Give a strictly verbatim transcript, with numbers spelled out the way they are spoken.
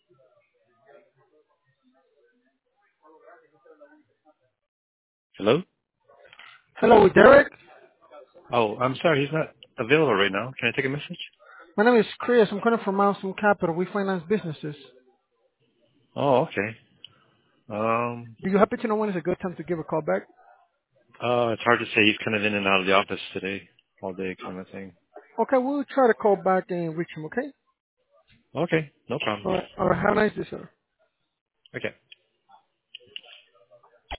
Hello? Hello, Derek. Oh, I'm sorry, he's not available right now. Can I take a message? My name is Chris. I'm calling from Milestone Capital. We finance businesses. Oh, okay. Um, Do you happen to know when is a good time to give a call back? uh, it's hard to say. He's kind of in and out of the office today, all day kind of thing. Okay, we'll try to call back and reach him, okay? Okay, no problem. All right. All right. Have a nice day, sir. Okay.